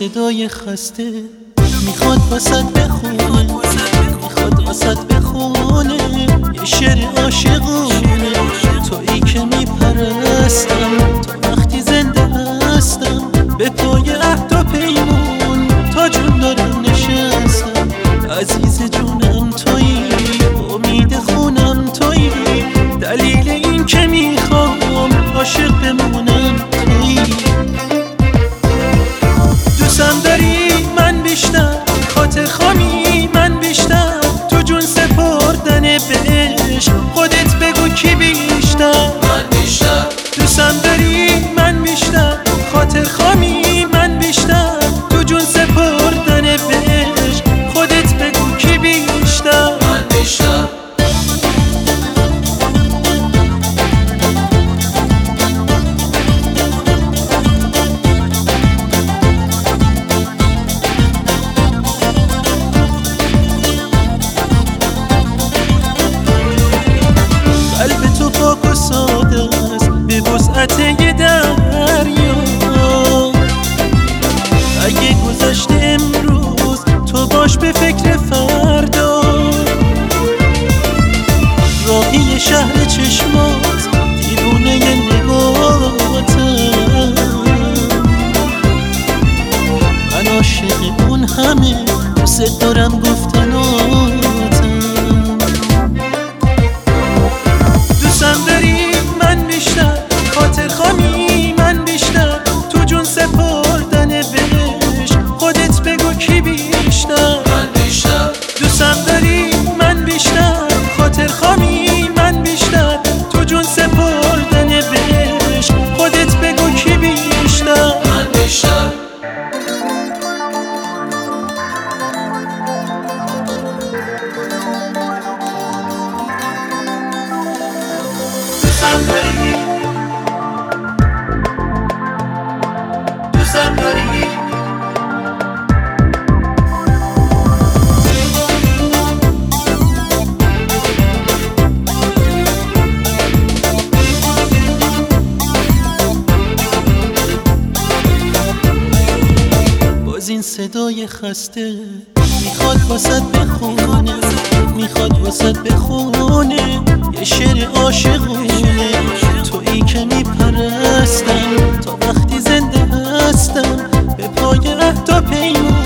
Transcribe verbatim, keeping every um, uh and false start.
صدای خسته میخواد واسط بخونه، میخواد واسط بخونه یه شعر عاشقونه. تویی که میپرستم تا وقتی زنده هستم، به پای عهد و پیمون تا جون دارم نشستم. عزیز جونم تویی، امید خونم تویی، دلیل این که میخوام عاشق بمونم تویی. دوستم داری من بیشتر، خاطر خوامی من بیشتر، تو جون سپردن بهش خودت بگو کی بیشتر. من بیشتر دوستم داری من بیشتر، خاطر خوامی من بیشتر، تو جون سپردن بهش خودت بگو کی بیشتر. من بیشتر قلب تو پاک و ساده است به وسعت یه دریا. اگه گذشته امروز تو باش به فکر فردا. راهی شهر چشمات دیوونه ی نگاتم، من عاشق اون همه دوست دارم گفتناتم. دوستم داری من بیشتر، خاطر خوامی من بیشتر، تو جون سپردن بهش خودت بگو کی بیشتر. من بیشتر دوستم داری من بیشتر، خاطر خوامی من بیشتر، تو جون سپردن بهش خودت بگو کی بیشتر. من بیشتر دوستم داری، دوستم داری. باز این صدای خسته میخواد واسط بخونه، میخواد واسط بخونه یه شعر عاشقونه. تویی که میپرستم تا وقتی زنده هستم، به پای عهد و پیمون